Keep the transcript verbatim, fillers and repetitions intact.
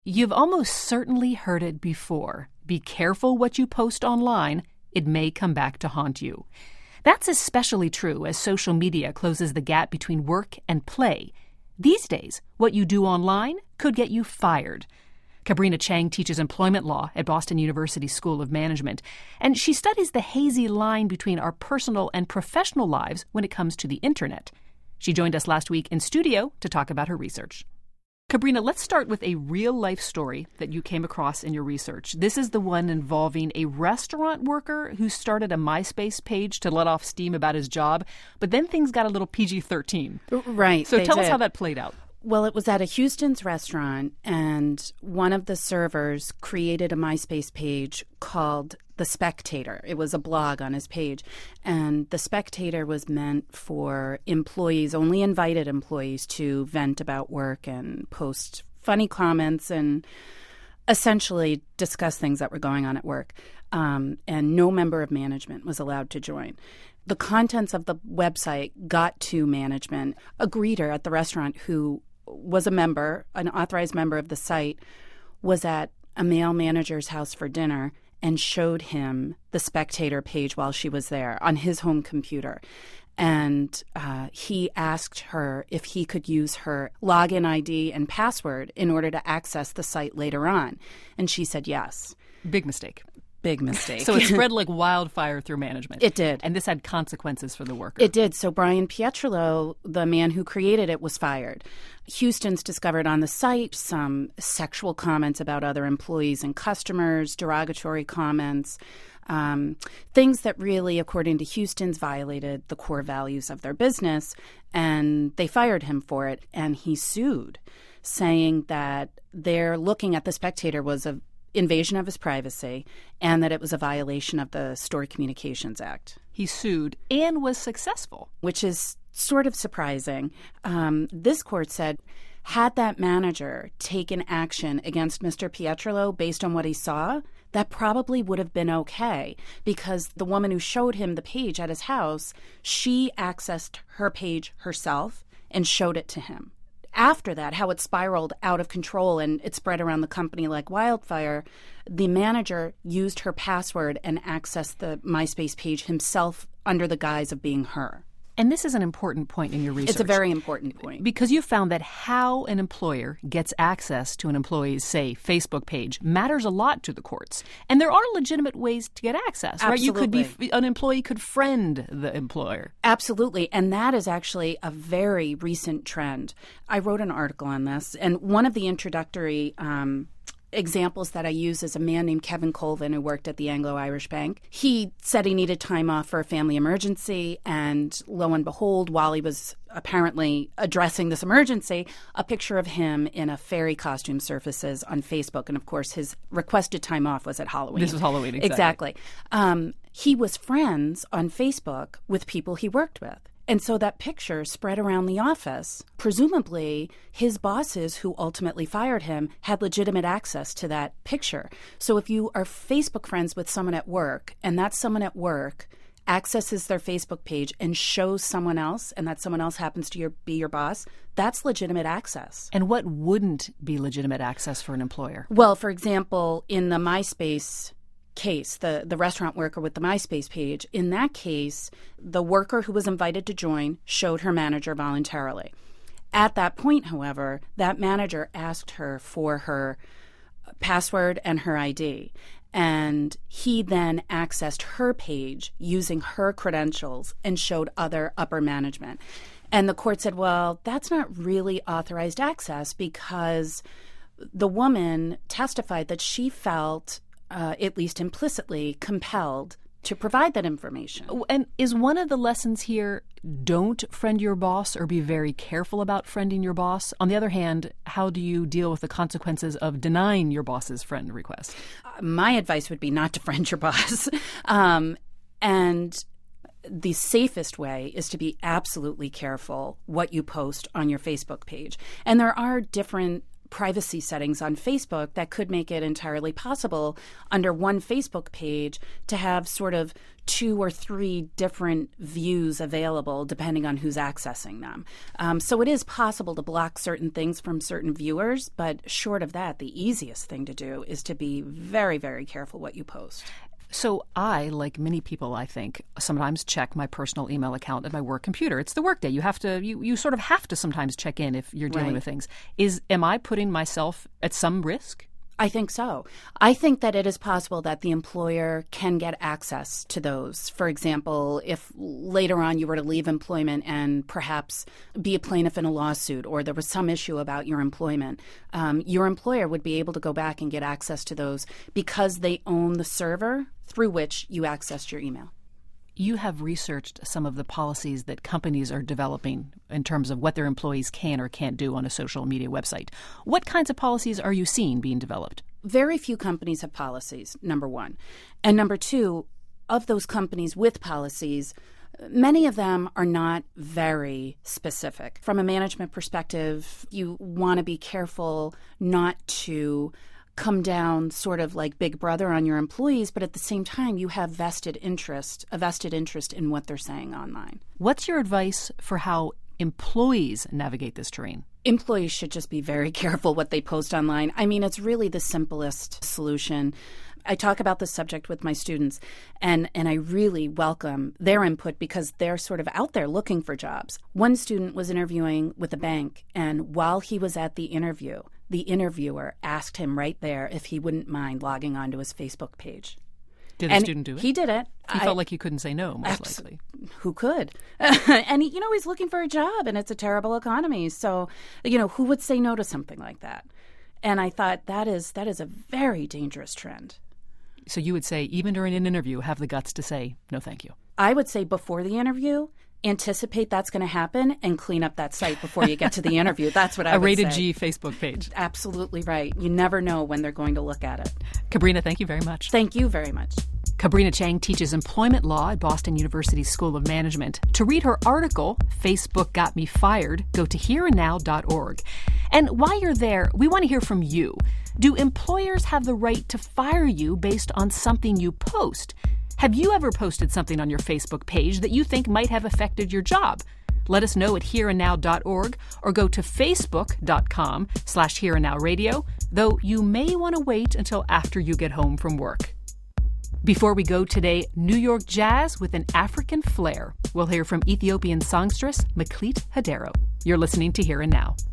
You've almost certainly heard it before. Be careful what you post online. It may come back to haunt you. That's especially true as social media closes the gap between work and play. These days, what you do online could get you fired. Kabrina Chang teaches employment law at Boston University School of Management, and she studies the hazy line between our personal and professional lives when it comes to the internet. She joined us last week in studio to talk about her research. Kabrina, let's start with a real-life story that you came across in your research. This is the one involving a restaurant worker who started a MySpace page to let off steam about his job, but then things got a little P G thirteen. Right. So tell did. us how that played out. Well, it was at a Houston's restaurant, and one of the servers created a MySpace page called The Spectator. It was a blog on his page, and The Spectator was meant for employees, only invited employees, to vent about work and post funny comments and essentially discuss things that were going on at work. Um, and no member of management was allowed to join. The contents of the website got to management. A greeter at the restaurant who was a member, an authorized member of the site, was at a male manager's house for dinner and showed him the Spectator page while she was there on his home computer. And uh, he asked her if he could use her login I D and password in order to access the site later on. And she said yes. Big mistake. Big mistake. So it spread like wildfire through management. It did. And this had consequences for the worker. It did. So Brian Pietrolo, the man who created it, was fired. Houston's discovered on the site some sexual comments about other employees and customers, derogatory comments, um, things that really, according to Houston's, violated the core values of their business. And they fired him for it. And he sued, saying that they're looking at the Spectator was a invasion of his privacy and that it was a violation of the Stored Communications Act. He sued and was successful. Which is sort of surprising. Um, this court said, had that manager taken action against Mister Pietrolo based on what he saw, that probably would have been okay, because the woman who showed him the page at his house, she accessed her page herself and showed it to him. After that, how it spiraled out of control and it spread around the company like wildfire, the manager used her password and accessed the MySpace page himself under the guise of being her. And this is an important point in your research. It's a very important point. Because you found that how an employer gets access to an employee's, say, Facebook page matters a lot to the courts. And there are legitimate ways to get access, right? Absolutely. You could be, an employee could friend the employer. Absolutely. And that is actually a very recent trend. I wrote an article on this, and one of the introductory um, examples that I use is a man named Kevin Colvin who worked at the Anglo-Irish Bank. He said he needed time off for a family emergency, and lo and behold, while he was apparently addressing this emergency, a picture of him in a fairy costume surfaces on Facebook. And of course, his requested time off was at Halloween. This was Halloween, exactly. Exactly. Um, he was friends on Facebook with people he worked with. And so that picture spread around the office. Presumably, his bosses who ultimately fired him had legitimate access to that picture. So if you are Facebook friends with someone at work, and that someone at work accesses their Facebook page and shows someone else, and that someone else happens to your, be your boss, that's legitimate access. And what wouldn't be legitimate access for an employer? Well, for example, in the MySpace case, the, the restaurant worker with the MySpace page, in that case, the worker who was invited to join showed her manager voluntarily. At that point, however, that manager asked her for her password and her I D. And he then accessed her page using her credentials and showed other upper management. And the court said, well, that's not really authorized access, because the woman testified that she felt Uh, at least implicitly, compelled to provide that information. And is one of the lessons here, don't friend your boss or be very careful about friending your boss? On the other hand, how do you deal with the consequences of denying your boss's friend request? Uh, my advice would be not to friend your boss. um, and the safest way is to be absolutely careful what you post on your Facebook page. And there are different privacy settings on Facebook that could make it entirely possible under one Facebook page to have sort of two or three different views available depending on who's accessing them. Um, so it is possible to block certain things from certain viewers, but short of that, the easiest thing to do is to be very, very careful what you post. So I, like many people, I think, sometimes check my personal email account at my work computer. It's the workday. You have to, you, you sort of have to sometimes check in if you're dealing Right. with things. Is am I putting myself at some risk? I think so. I think that it is possible that the employer can get access to those. For example, if later on you were to leave employment and perhaps be a plaintiff in a lawsuit, or there was some issue about your employment, um, your employer would be able to go back and get access to those because they own the server through which you accessed your email. You have researched some of the policies that companies are developing in terms of what their employees can or can't do on a social media website. What kinds of policies are you seeing being developed? Very few companies have policies, number one. And number two, of those companies with policies, many of them are not very specific. From a management perspective, you want to be careful not to come down sort of like Big Brother on your employees, but at the same time, you have vested interest, a vested interest in what they're saying online. What's your advice for how employees navigate this terrain? Employees should just be very careful what they post online. I mean, it's really the simplest solution. I talk about this subject with my students, and, and I really welcome their input because they're sort of out there looking for jobs. One student was interviewing with a bank, and while he was at the interview, the interviewer asked him right there if he wouldn't mind logging onto his Facebook page. Did the and student do it? He did it. He I, felt like he couldn't say no, most abs- likely. Who could? And, he, you know, he's looking for a job, and it's a terrible economy. So, you know, who would say no to something like that? And I thought that is that is a very dangerous trend. So you would say, even during an interview, have the guts to say, no, thank you. I would say before the interview, anticipate that's going to happen and clean up that site before you get to the interview. That's what I A would rated say. G Facebook page. Absolutely right. You never know when they're going to look at it. Kabrina, thank you very much. Thank you very much. Kabrina Chang teaches employment law at Boston University School of Management. To read her article, Facebook Got Me Fired, go to here and now dot org. And while you're there, we want to hear from you. Do employers have the right to fire you based on something you post? Have you ever posted something on your Facebook page that you think might have affected your job? Let us know at here and now dot org or go to facebook.com slash here and now radio, though you may want to wait until after you get home from work. Before we go today, New York jazz with an African flair. We'll hear from Ethiopian songstress Maklit Hadero. You're listening to Here and Now.